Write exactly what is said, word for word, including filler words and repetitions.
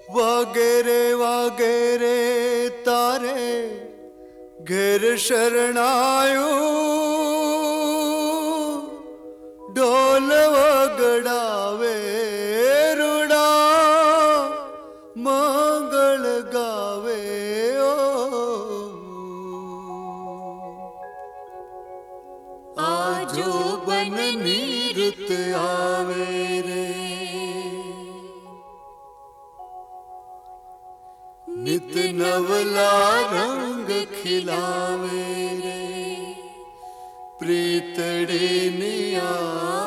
वागेरे वागेरे तारे घेर शरणायो ढोल वगड़ावे रुड़ा मंगल गावे ओ आजो बन नीरत आवे रे नित नवला रंग खिलावे रे प्रीतड़े निया